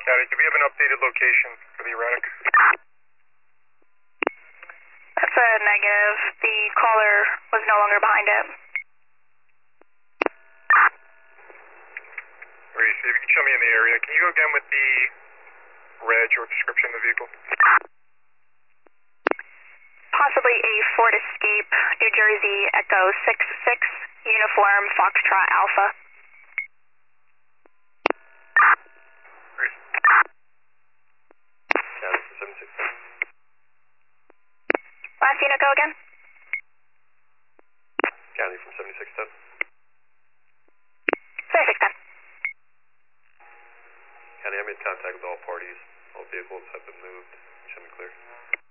County, do we have an updated location for the erratic? That's a negative. The caller was no longer behind it. Reese, if you can show me in the area, can you go again with the reg or description of the vehicle? Possibly a Ford Escape, New Jersey, Echo 66, uniform Foxtrot Alpha. Reese. County from 7610. Last unit, go again. County from 7610. 7610. County, I made contact with all parties. All vehicles have been moved. Show me clear.